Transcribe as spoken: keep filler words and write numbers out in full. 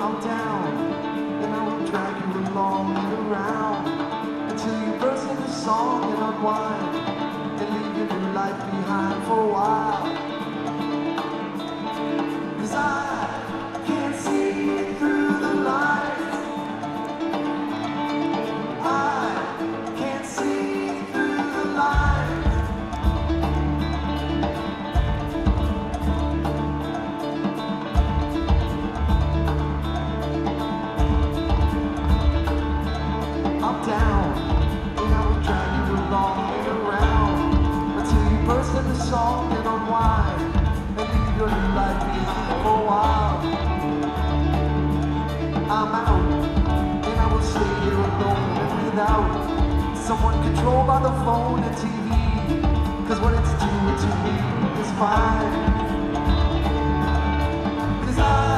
I'm down, and I will drag you along and around until you burst into song and unwind and leave your new life behind for a while. 'Cause I can't see through the lights. I can't see through the lights. I'm down, and I will drag you along and around until you burst into song and unwind and leave your new life behind for a while. I'm out, and I will stay here alone and without someone controlled by the phone and T V. 'Cause what it's doing to me is fine. 'Cause I